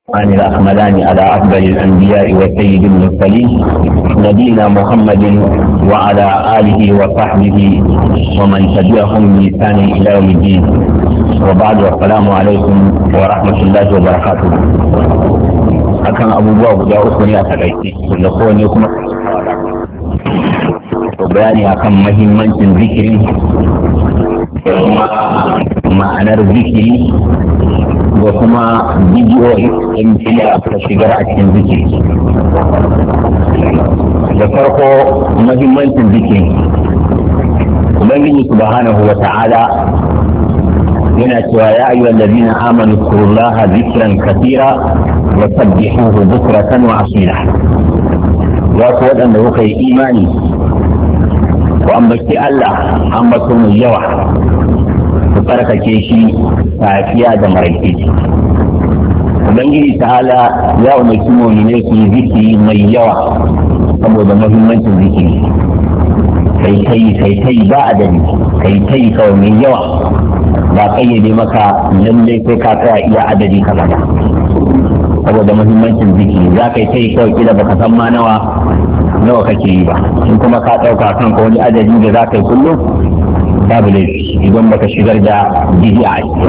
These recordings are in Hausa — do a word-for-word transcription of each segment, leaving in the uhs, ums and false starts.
عن الأحمدان على أفضل الأنبياء وسيد المرسلين نبينا محمد وعلى آله وصحبه ومن تبعهم بإحسان إلى يوم الدين وبعد والسلام عليكم ورحمة الله وبركاته. akan abubuwa guda uku ne a takaice da kowane kuma bayani akan mahimmancin zikiri da kuma ma'anar zikiri da kuma bidiyoyi in fiye aka shigar a cikin zikiri. Da farko mahimmancin zikiri, ubangiji subhanahu wa ta'ala yana cewa ya ayyuhal ladina amanu zkurullaha zikran kathira wa sabbihuhu bukratan wa asila. Ya ku waɗanda kuka yi imani ku ambaci Allah ambato mai yawa, ku tsarkake shi safiya da maraice. Ubangiji ta'ala ya umarci mu'minai su yi zikiri mai yawa saboda muhimmancin zikiri. Kai kai kai kai ba adadi, kai kai kawai mai yawa, ba kayyade maka lalle sai ka tsaya iya adadi kaza ba. Saboda muhimmancin zikiri za ka yi kai kawai kila baka san ma nawa nawa kake yi ba. In kuma ka ɗauka kanka wani adadi da za ka yi kullum babu laifi idan baka shigar da bid'a a ciki.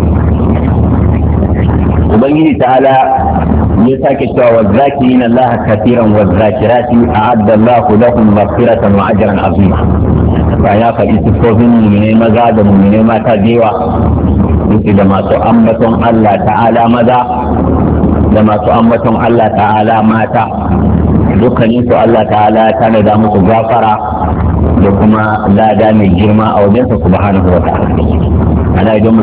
Ubangiji ta'ala ya sake cewa wa zakirina Allah kathiran wa zakirati a'adda Allah lahum maghfiratan wa ajran azima. Ba ya faɗi sifofin mu'minai maza da mu'minai mata da yawa, yake da masu ambaton Allah ta'ala maza da masu ambaton Allah ta'ala mata, dukkaninsu Allah ta'ala ya tanada musu gafara da kuma lada mai girma a wajensa subhanahu wa ta'ala. Ana idan